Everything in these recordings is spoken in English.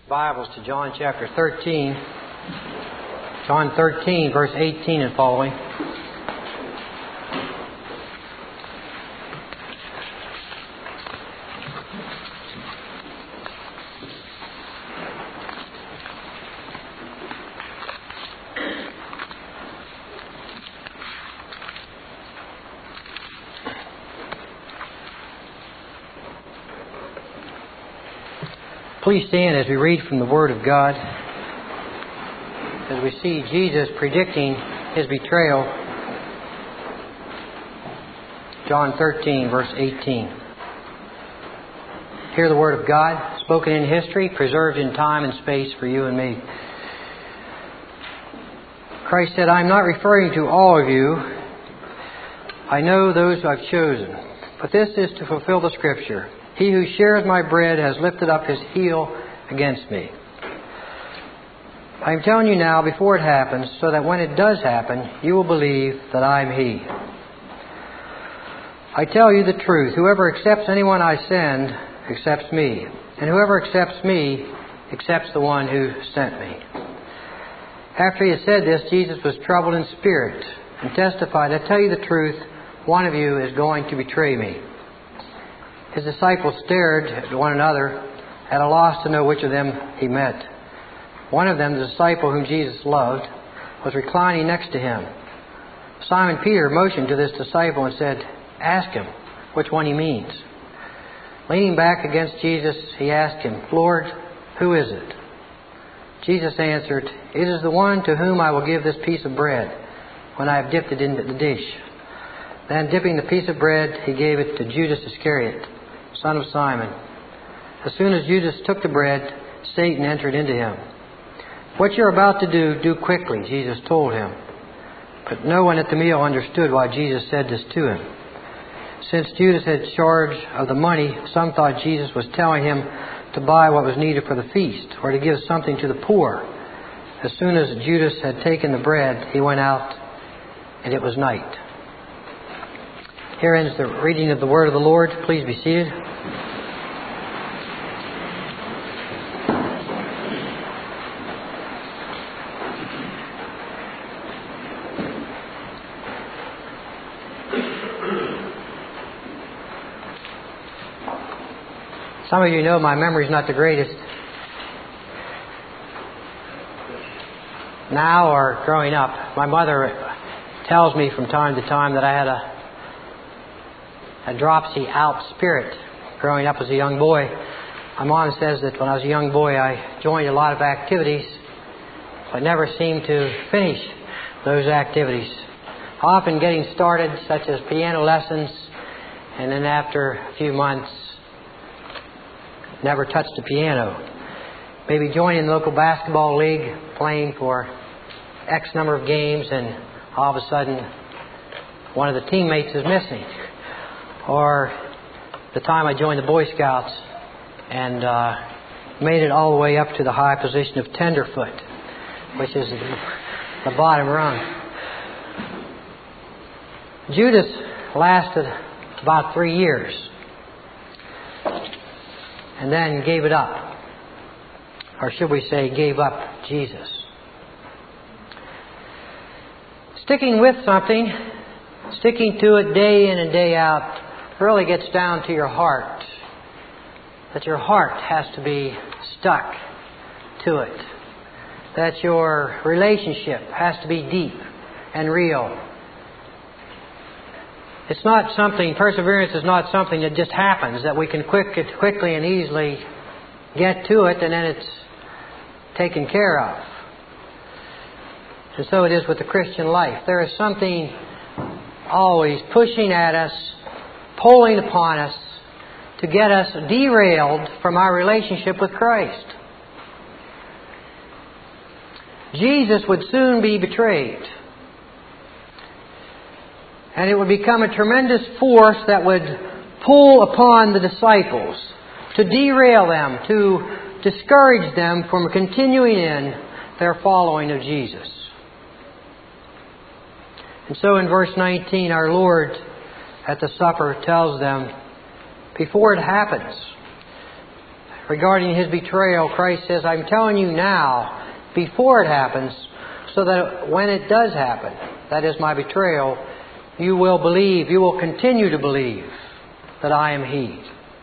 Bibles to John chapter 13. John 13, verse 18 and following. Please stand as we read from the Word of God, as we see Jesus predicting His betrayal. John 13, verse 18. Hear the Word of God, spoken in history, preserved in time and space for you and me. Christ said, I am not referring to all of you. I know those who I've chosen. But this is to fulfill the Scripture. He who shares my bread has lifted up his heel against me. I am telling you now before it happens, so that when it does happen, you will believe that I am He. I tell you the truth. Whoever accepts anyone I send accepts me. And whoever accepts me accepts the one who sent me. After he had said this, Jesus was troubled in spirit and testified, I tell you the truth, one of you is going to betray me. His disciples stared at one another, at a loss to know which of them he meant. One of them, the disciple whom Jesus loved, was reclining next to him. Simon Peter motioned to this disciple and said, Ask him which one he means. Leaning back against Jesus, he asked him, Lord, who is it? Jesus answered, It is the one to whom I will give this piece of bread when I have dipped it into the dish. Then, dipping the piece of bread, he gave it to Judas Iscariot, son of Simon. As soon as Judas took the bread, Satan entered into him. What you're about to do, do quickly, Jesus told him. But no one at the meal understood why Jesus said this to him. Since Judas had charge of the money, some thought Jesus was telling him to buy what was needed for the feast, or to give something to the poor. As soon as Judas had taken the bread, he went out, and it was night. Here ends the reading of the Word of the Lord. Please be seated. Some of you know my memory is not the greatest. Now or growing up, my mother tells me from time to time that I had a dropsy out spirit growing up as a young boy. My mom says that when I was a young boy I joined a lot of activities but never seemed to finish those activities. Often getting started, such as piano lessons, and then after a few months never touched the piano. Maybe joining the local basketball league, playing for X number of games, and all of a sudden one of the teammates is missing. Or the time I joined the Boy Scouts and made it all the way up to the high position of tenderfoot, which is the bottom rung. Judas lasted about 3 years and then gave it up. Or should we say, gave up Jesus. Sticking with something, sticking to it day in and day out, really gets down to your heart. That your heart has to be stuck to it. That your relationship has to be deep and real. It's not something, perseverance is not something that just happens, that we can quickly and easily get to it and then it's taken care of. And so it is with the Christian life. There is something always pushing at us, pulling upon us to get us derailed from our relationship with Christ. Jesus would soon be betrayed. And it would become a tremendous force that would pull upon the disciples to derail them, to discourage them from continuing in their following of Jesus. And so in verse 19, our Lord at the supper tells them, before it happens, regarding His betrayal, Christ says, I'm telling you now, before it happens, so that when it does happen, that is my betrayal, you will believe, you will continue to believe that I am He.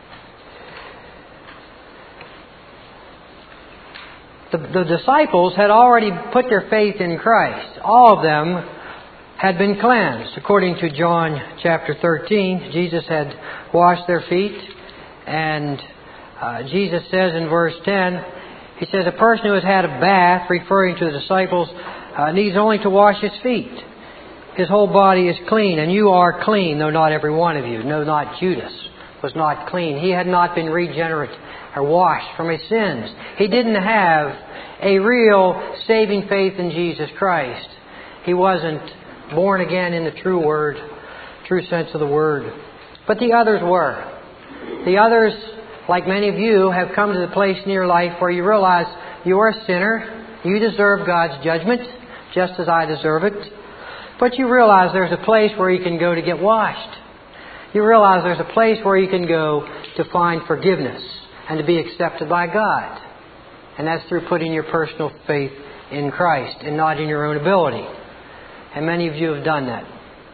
The disciples had already put their faith in Christ. All of them had been cleansed. According to John chapter 13, Jesus had washed their feet. And Jesus says in verse 10, He says, a person who has had a bath, referring to the disciples, needs only to wash his feet. His whole body is clean, and you are clean, though not every one of you. No, not Judas was not clean. He had not been regenerate or washed from his sins. He didn't have a real saving faith in Jesus Christ. He wasn't born again in the true sense of the word. But the others were. The others, like many of you, have come to the place in your life where you realize you're a sinner. You deserve God's judgment, just as I deserve it. But you realize there's a place where you can go to get washed. You realize there's a place where you can go to find forgiveness and to be accepted by God. And that's through putting your personal faith in Christ and not in your own ability. And many of you have done that.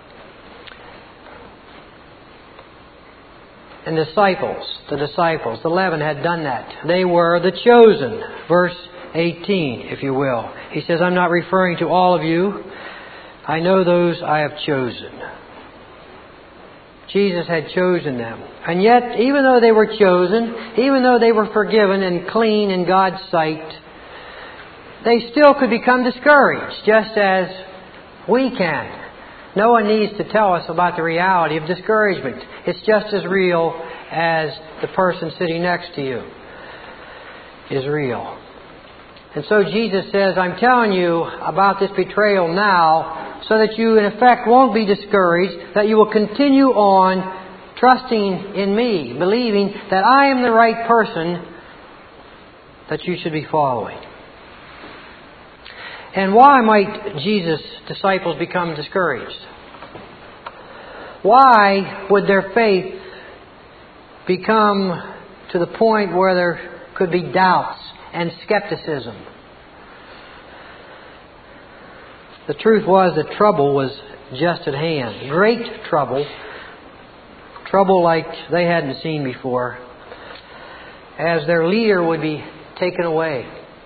And the disciples, the 11 had done that. They were the chosen. Verse 18, if you will. He says, I'm not referring to all of you. I know those I have chosen. Jesus had chosen them. And yet, even though they were chosen, even though they were forgiven and clean in God's sight, they still could become discouraged, just as we can. No one needs to tell us about the reality of discouragement. It's just as real as the person sitting next to you is real. And so Jesus says, I'm telling you about this betrayal now so that you in effect won't be discouraged, that you will continue on trusting in me, believing that I am the right person that you should be following. And why might Jesus' disciples become discouraged? Why would their faith become to the point where there could be doubts and skepticism? The truth was that trouble was just at hand. Great trouble. Trouble like they hadn't seen before. As their leader would be taken away.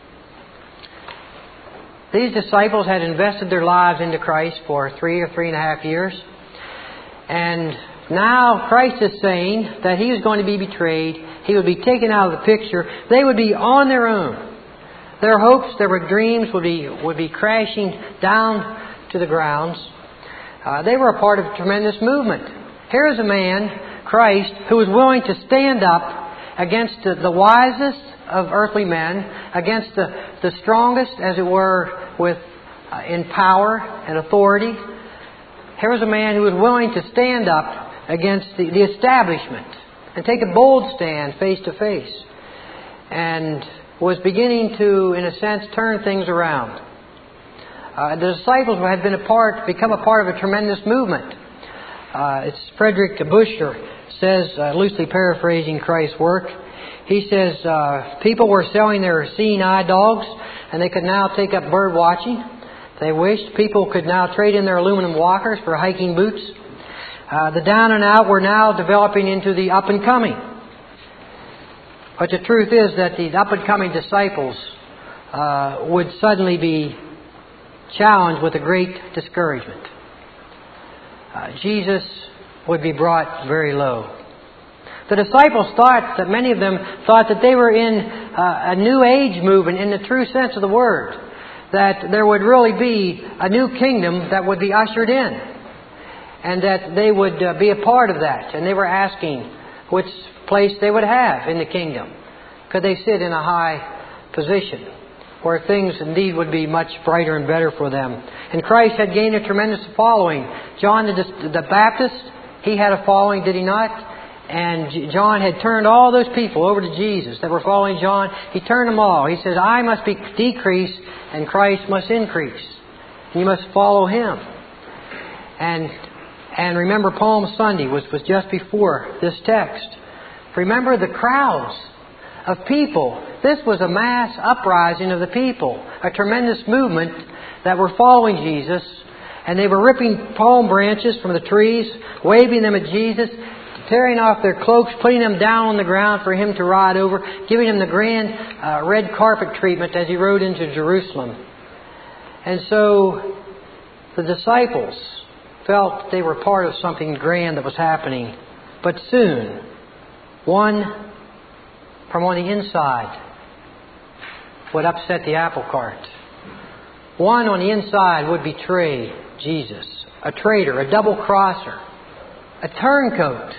These disciples had invested their lives into Christ for 3 or 3.5 years. And now Christ is saying that He was going to be betrayed. He would be taken out of the picture. They would be on their own. Their hopes, their dreams would be crashing down to the grounds. They were a part of a tremendous movement. Here is a man, Christ, who was willing to stand up against the wisest of earthly men, against the strongest, as it were, in power and authority. Here was a man who was willing to stand up against the establishment and take a bold stand face to face, and was beginning to, in a sense, turn things around. The disciples had become a part of a tremendous movement. It's Frederick Buescher says, loosely paraphrasing Christ's work, he says people were selling their seeing eye dogs, and they could now take up bird watching. They wished people could now trade in their aluminum walkers for hiking boots. The down and out were now developing into the up and coming. But the truth is that these up and coming disciples would suddenly be challenged with a great discouragement. Jesus would be brought very low. The disciples thought that many of them thought that they were in a new age movement in the true sense of the word. That there would really be a new kingdom that would be ushered in. And that they would be a part of that. And they were asking which place they would have in the kingdom. Could they sit in a high position where things indeed would be much brighter and better for them? And Christ had gained a tremendous following. John the Baptist, he had a following, did he not? And John had turned all those people over to Jesus that were following John. He turned them all. He says, I must decrease and Christ must increase. And you must follow Him. And remember, Palm Sunday was just before this text. Remember the crowds of people. This was a mass uprising of the people, a tremendous movement that were following Jesus, and they were ripping palm branches from the trees, waving them at Jesus, tearing off their cloaks, putting them down on the ground for Him to ride over, giving Him the grand red carpet treatment as He rode into Jerusalem. And so the disciples felt they were part of something grand that was happening. But soon, one from on the inside would upset the apple cart. One on the inside would betray Jesus. A traitor, a double-crosser, a turncoat.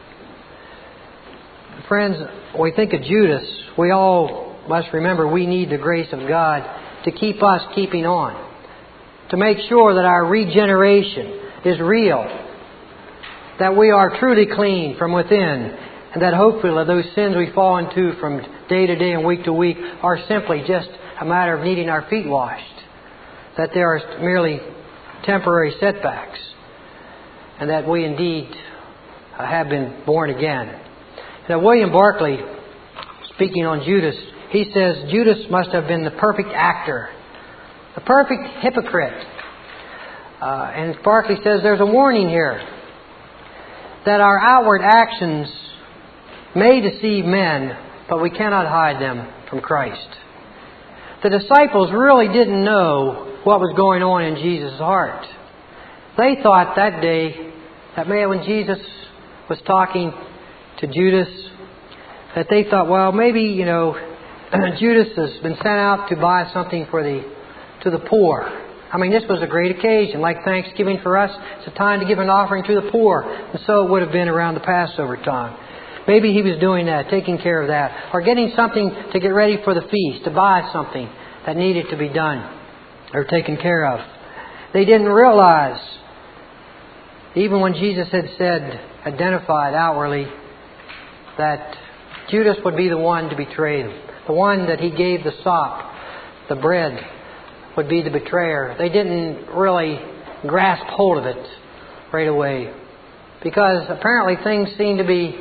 Friends, when we think of Judas, we all must remember we need the grace of God to keep us keeping on. To make sure that our regeneration is real. That we are truly clean from within. And that hopefully those sins we fall into from day to day and week to week are simply just a matter of needing our feet washed. That they are merely temporary setbacks. And that we indeed have been born again. Now William Barclay, speaking on Judas, he says Judas must have been the perfect actor. The perfect hypocrite. And Barclay says there's a warning here. That our outward actions may deceive men, but we cannot hide them from Christ. The disciples really didn't know what was going on in Jesus' heart. They thought that day, that man when Jesus was talking to Judas, that they thought, well, maybe, Judas has been sent out to buy something to the poor. I mean, this was a great occasion. Like Thanksgiving for us, it's a time to give an offering to the poor. And so it would have been around the Passover time. Maybe he was doing that, taking care of that. Or getting something to get ready for the feast, to buy something that needed to be done or taken care of. They didn't realize, even when Jesus had said, identified outwardly, that Judas would be the one to betray him. The one that he gave the sop, the bread, would be the betrayer. They didn't really grasp hold of it right away. Because apparently things seemed to be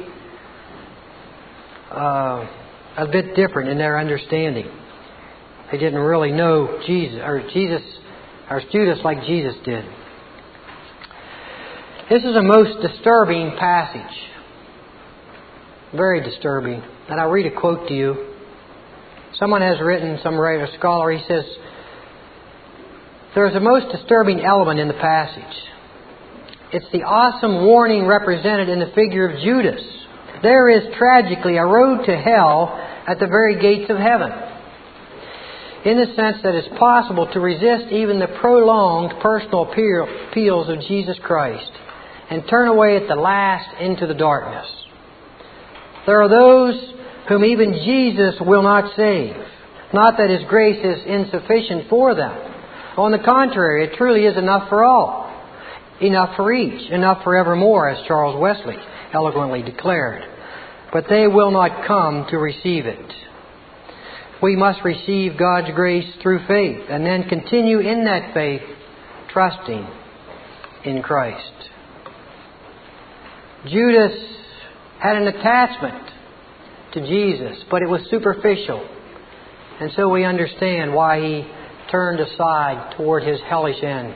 a bit different in their understanding. They didn't really know Jesus or Judas like Jesus did. This is a most disturbing passage. Very disturbing. And I'll read a quote to you. Someone has written, some writer, scholar, he says, there is a most disturbing element in the passage. It's the awesome warning represented in the figure of Judas. There is tragically a road to hell at the very gates of heaven. In the sense that it's possible to resist even the prolonged personal appeals of Jesus Christ and turn away at the last into the darkness. There are those whom even Jesus will not save. Not that His grace is insufficient for them. On the contrary, it truly is enough for all. Enough for each. Enough for evermore, as Charles Wesley eloquently declared. But they will not come to receive it. We must receive God's grace through faith and then continue in that faith, trusting in Christ. Judas had an attachment to Jesus, but it was superficial. And so we understand why he turned aside toward his hellish end.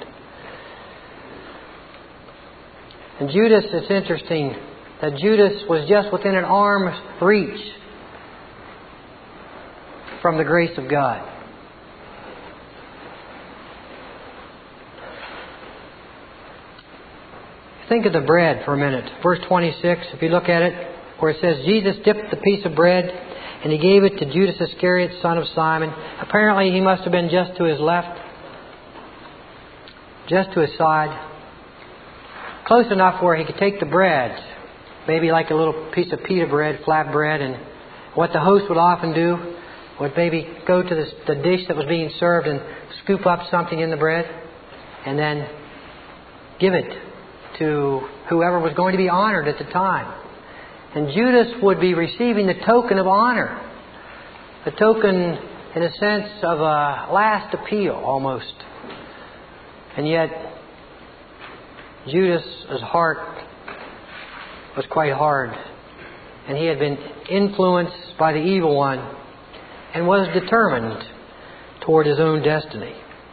And Judas, it's interesting that Judas was just within an arm's reach from the grace of God. Think of the bread for a minute. Verse 26, if you look at it, where it says, Jesus dipped the piece of bread and He gave it to Judas Iscariot, son of Simon. Apparently he must have been just to his left, just to his side, close enough where he could take the bread, maybe like a little piece of pita bread, flat bread, and what the host would often do would maybe go to the dish that was being served and scoop up something in the bread and then give it to whoever was going to be honored at the time. And Judas would be receiving the token of honor. A token, in a sense, of a last appeal, almost. And yet, Judas' heart was quite hard and he had been influenced by the evil one and was determined toward his own destiny.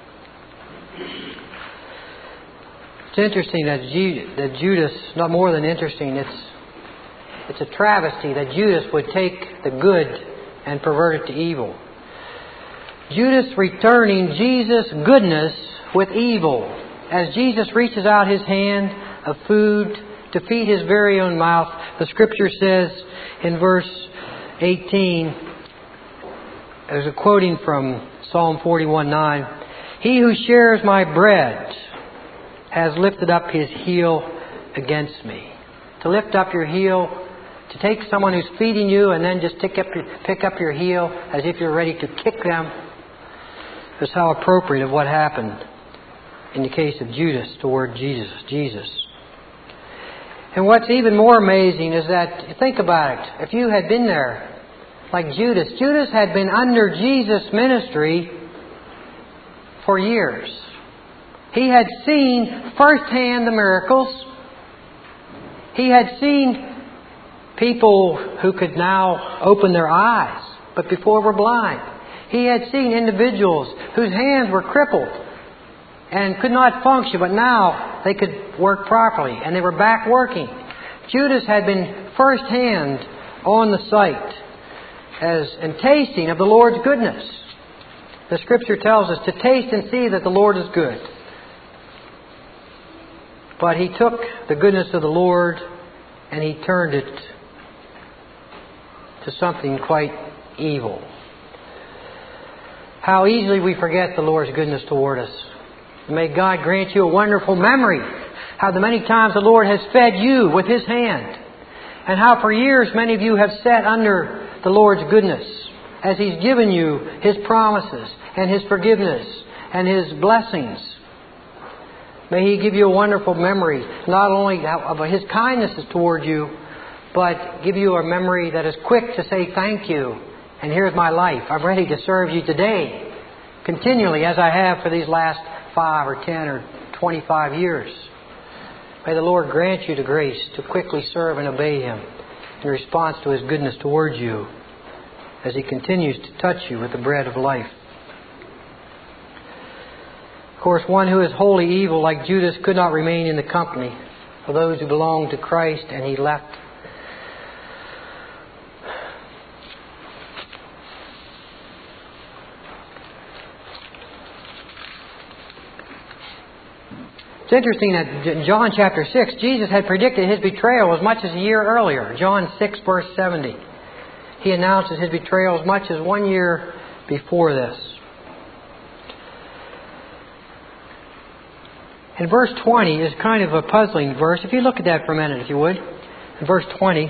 It's interesting that Judas, not more than interesting, it's a travesty that Judas would take the good and pervert it to evil. Judas returning Jesus' goodness with evil. As Jesus reaches out his hand of food to feed his very own mouth, the Scripture says in verse 18, there's a quoting from Psalm 41:9, "He who shares my bread has lifted up his heel against me." To lift up your heel, to take someone who's feeding you and then just pick up your heel as if you're ready to kick them, is how appropriate of what happened in the case of Judas toward Jesus. And what's even more amazing is that, think about it, if you had been there like Judas had been under Jesus' ministry for years. He had seen firsthand the miracles. He had seen people who could now open their eyes, but before were blind. He had seen individuals whose hands were crippled and could not function, but now they could work properly, and they were back working. Judas had been firsthand on the sight and tasting of the Lord's goodness. The Scripture tells us to taste and see that the Lord is good. But he took the goodness of the Lord and he turned it to something quite evil. How easily we forget the Lord's goodness toward us. May God grant you a wonderful memory. How the many times the Lord has fed you with His hand. And how for years many of you have sat under the Lord's goodness as He's given you His promises and His forgiveness and His blessings. May He give you a wonderful memory, not only of His kindnesses toward you, but give you a memory that is quick to say thank you. And here's my life. I'm ready to serve you today, continually, as I have for these last 5 or 10 or 25 years. May the Lord grant you the grace to quickly serve and obey Him in response to His goodness towards you as He continues to touch you with the bread of life. Of course, one who is wholly evil like Judas could not remain in the company of those who belonged to Christ, and he left. It's interesting that in John chapter 6, Jesus had predicted His betrayal as much as a year earlier. John 6 verse 70. He announces His betrayal as much as 1 year before this. And verse 20 is kind of a puzzling verse. If you look at that for a minute, if you would. In verse 20,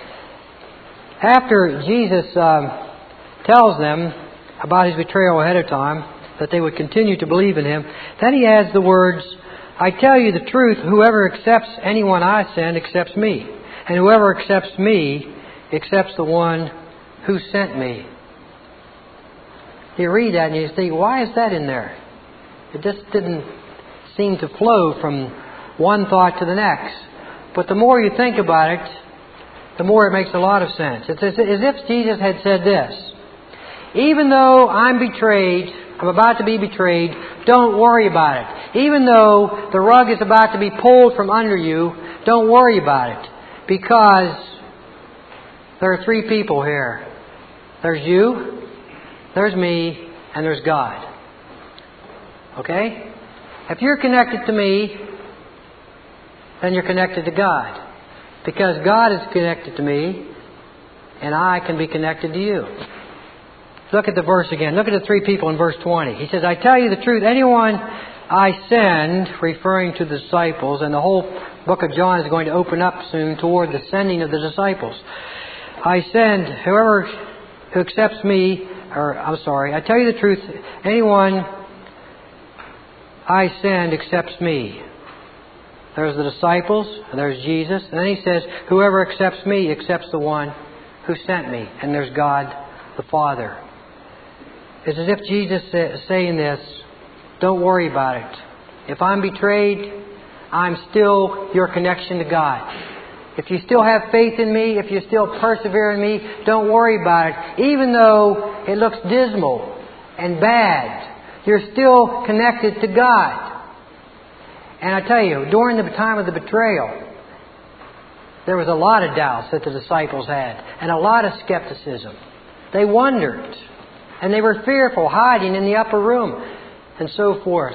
after Jesus tells them about His betrayal ahead of time, that they would continue to believe in Him, then He adds the words, "I tell you the truth, whoever accepts anyone I send accepts me. And whoever accepts me accepts the one who sent me." You read that and you think, why is that in there? It just didn't seem to flow from one thought to the next. But the more you think about it, the more it makes a lot of sense. It's as if Jesus had said this: even though I'm about to be betrayed, don't worry about it. Even though the rug is about to be pulled from under you, don't worry about it. Because there are 3 people here. There's you, there's me, and there's God. Okay? If you're connected to me, then you're connected to God. Because God is connected to me, and I can be connected to you. Look at the verse again. Look at the 3 people in verse 20. He says, "I tell you the truth, anyone I send," referring to the disciples, and the whole book of John is going to open up soon toward the sending of the disciples. "I send whoever who accepts me," I tell you the truth, anyone I send accepts me. There's the disciples, and there's Jesus, and then He says, "Whoever accepts me accepts the one who sent me," and there's God the Father. It's as if Jesus is saying this: don't worry about it. If I'm betrayed, I'm still your connection to God. If you still have faith in me, if you still persevere in me, don't worry about it. Even though it looks dismal and bad, you're still connected to God. And I tell you, during the time of the betrayal, there was a lot of doubts that the disciples had, and a lot of skepticism. They wondered, and they were fearful, hiding in the upper room, and so forth.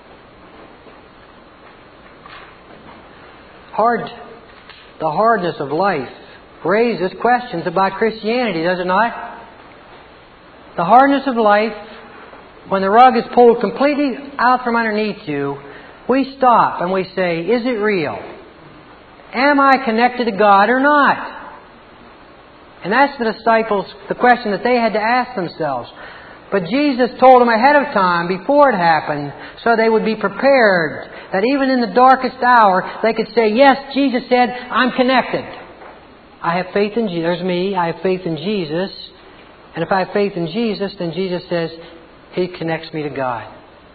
The hardness of life raises questions about Christianity, does it not? The hardness of life, when the rug is pulled completely out from underneath you, we stop and we say, is it real? Am I connected to God or not? And that's the disciples, the question that they had to ask themselves. But Jesus told them ahead of time, before it happened, so they would be prepared, that even in the darkest hour, they could say, yes, Jesus said, I'm connected. I have faith in Jesus. There's me. I have faith in Jesus. And if I have faith in Jesus, then Jesus says, He connects me to God.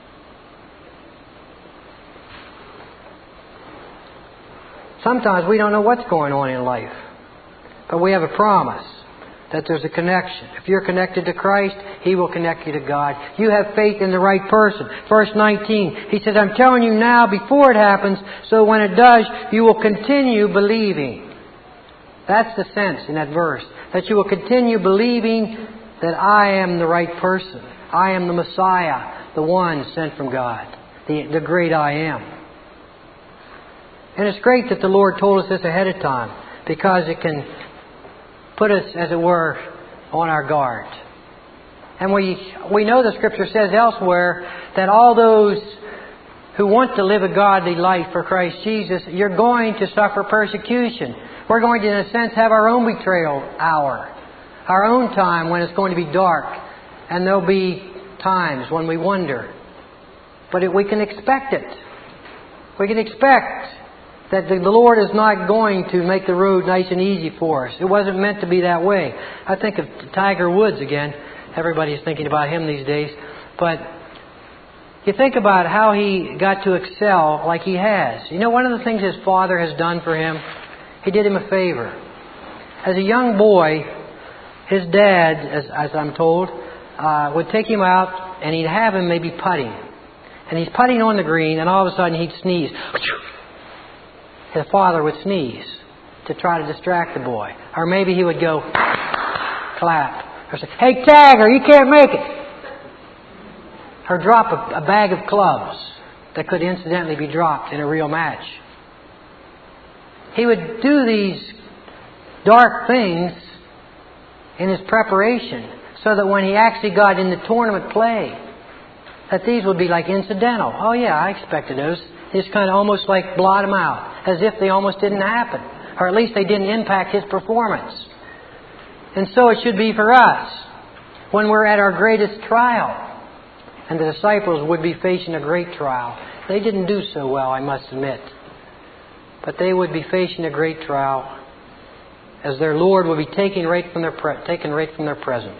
Sometimes we don't know what's going on in life. But we have a promise that there's a connection. If you're connected to Christ, He will connect you to God. You have faith in the right person. Verse 19, He says, I'm telling you now before it happens, so when it does, you will continue believing. That's the sense in that verse. That you will continue believing that I am the right person. I am the Messiah, the one sent from God. The great I am. And it's great that the Lord told us this ahead of time, because it can put us, as it were, on our guard. And we know the Scripture says elsewhere that all those who want to live a godly life for Christ Jesus, you're going to suffer persecution. We're going to, in a sense, have our own betrayal hour. Our own time when it's going to be dark. And there'll be times when we wonder. But we can expect it. We can expect that the Lord is not going to make the road nice and easy for us. It wasn't meant to be that way. I think of Tiger Woods again. Everybody's thinking about him these days. But you think about how he got to excel like he has. You know, one of the things his father has done for him, he did him a favor. As a young boy, his dad, as I'm told, would take him out and he'd have him maybe putting. And he's putting on the green and all of a sudden he'd sneeze. His father would sneeze to try to distract the boy. Or maybe he would go, clap. Or say, hey, Tiger, you can't make it. Or drop a bag of clubs that could incidentally be dropped in a real match. He would do these dark things in his preparation so that when he actually got in the tournament play, that these would be like incidental. Oh yeah, I expected those. Just kind of almost like blot them out, as if they almost didn't happen. Or at least they didn't impact his performance. And so it should be for us when we're at our greatest trial. And the disciples would be facing a great trial. They didn't do so well, I must admit. But they would be facing a great trial as their Lord would be taken right from their presence.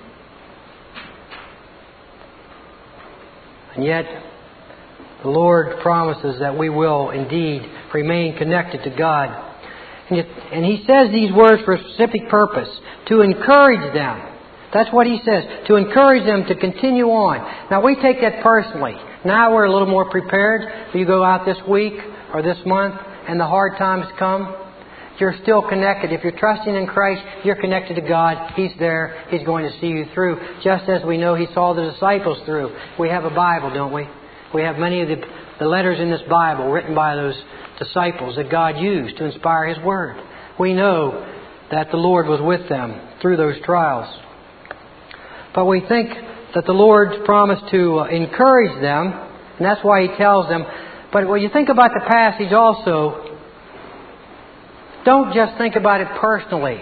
And yet, the Lord promises that we will indeed remain connected to God. And He says these words for a specific purpose, to encourage them. That's what He says, to encourage them to continue on. Now we take that personally. Now we're a little more prepared. If you go out this week or this month and the hard times come, you're still connected. If you're trusting in Christ, you're connected to God. He's there. He's going to see you through. Just as we know He saw the disciples through. We have a Bible, don't we? We have many of the letters in this Bible written by those disciples that God used to inspire His Word. We know that the Lord was with them through those trials. But we think that the Lord promised to encourage them, and that's why He tells them. But when you think about the passage also, don't just think about it personally.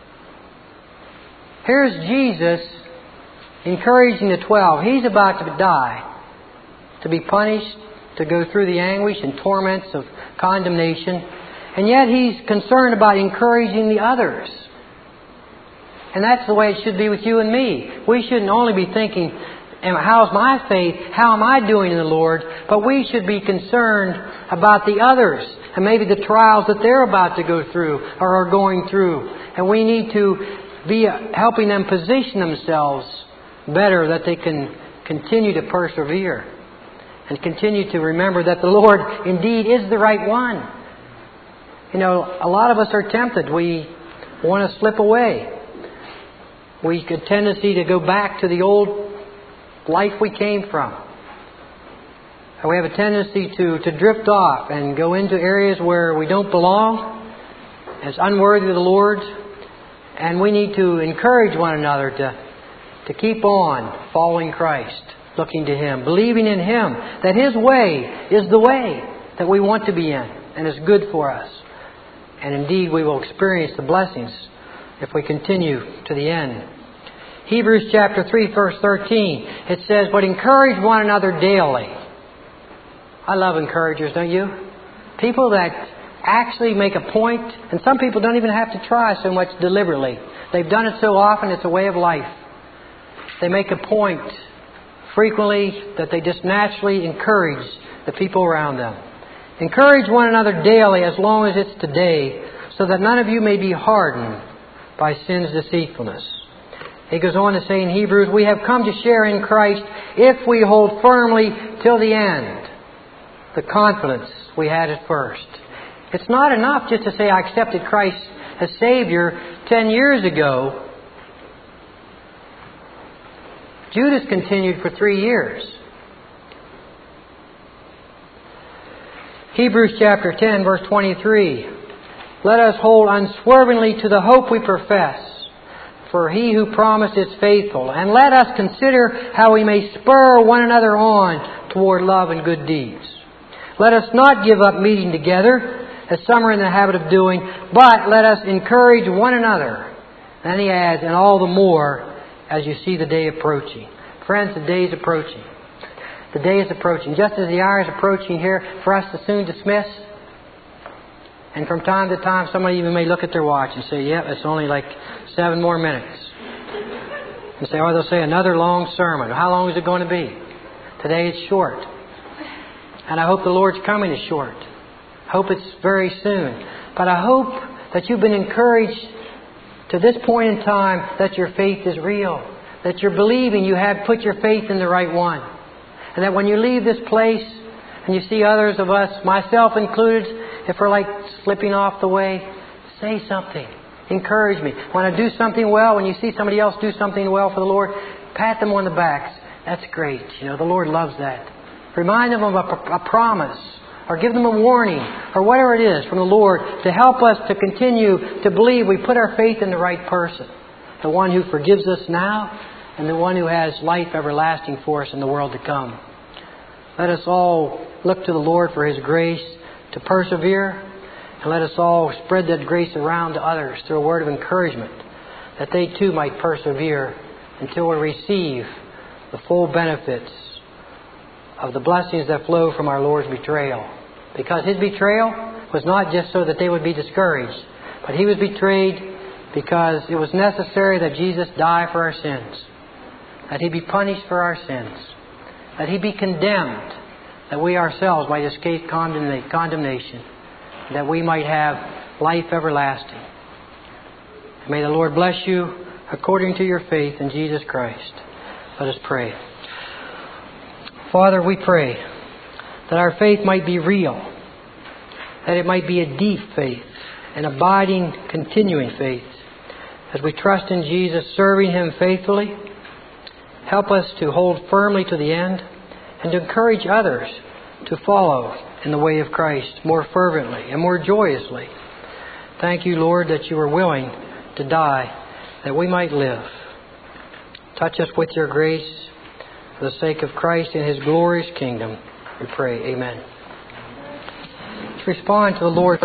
Here's Jesus encouraging the 12. He's about to die, to be punished, to go through the anguish and torments of condemnation. And yet He's concerned about encouraging the others. And that's the way it should be with you and me. We shouldn't only be thinking, how's my faith? How am I doing in the Lord? But we should be concerned about the others and maybe the trials that they're about to go through or are going through. And we need to be helping them position themselves better that they can continue to persevere and continue to remember that the Lord indeed is the right one. You know, a lot of us are tempted. We want to slip away. We have a tendency to go back to the old life we came from. We have a tendency to drift off and go into areas where we don't belong, as unworthy of the Lord. And we need to encourage one another to keep on following Christ, looking to Him, believing in Him, that His way is the way that we want to be in and is good for us. And indeed we will experience the blessings if we continue to the end. Hebrews chapter 3 verse 13, it says, "But encourage one another daily." I love encouragers, don't you? People that actually make a point, and some people don't even have to try so much deliberately. They've done it so often, it's a way of life. They make a point frequently that they just naturally encourage the people around them. Encourage one another daily as long as it's today, so that none of you may be hardened by sin's deceitfulness. He goes on to say in Hebrews, "We have come to share in Christ if we hold firmly till the end the confidence we had at first." It's not enough just to say, "I accepted Christ as Savior 10 years ago." Judas continued for 3 years. Hebrews chapter 10 verse 23. "Let us hold unswervingly to the hope we profess, for He who promised is faithful. And let us consider how we may spur one another on toward love and good deeds. Let us not give up meeting together, as some are in the habit of doing, but let us encourage one another." Then he adds, "and all the more as you see the day approaching." Friends, the day is approaching. The day is approaching. Just as the hour is approaching here for us to soon dismiss. And from time to time, somebody even may look at their watch and say, "Yep, it's only like 7 more minutes." And say, or they'll say, "Another long sermon." How long is it going to be? Today it's short. And I hope the Lord's coming is short. I hope it's very soon. But I hope that you've been encouraged to this point in time that your faith is real. That you're believing you have put your faith in the right one. And that when you leave this place and you see others of us, myself included, if we're like slipping off the way, say something. Encourage me. When I do something well, when you see somebody else do something well for the Lord, pat them on the back. That's great. You know, the Lord loves that. Remind them of a promise, or give them a warning, or whatever it is from the Lord to help us to continue to believe we put our faith in the right person. The one who forgives us now, and the one who has life everlasting for us in the world to come. Let us all look to the Lord for His grace to persevere, and let us all spread that grace around to others through a word of encouragement, that they too might persevere until we receive the full benefits of the blessings that flow from our Lord's betrayal. Because His betrayal was not just so that they would be discouraged, but He was betrayed because it was necessary that Jesus die for our sins, that He be punished for our sins, that He be condemned, that we ourselves might escape condemnation, that we might have life everlasting. May the Lord bless you according to your faith in Jesus Christ. Let us pray. Father, we pray that our faith might be real, that it might be a deep faith, an abiding, continuing faith. As we trust in Jesus, serving Him faithfully, help us to hold firmly to the end and to encourage others to follow in the way of Christ more fervently and more joyously. Thank you, Lord, that you were willing to die that we might live. Touch us with your grace for the sake of Christ and His glorious kingdom. We pray. Amen. Let's respond to the Lord.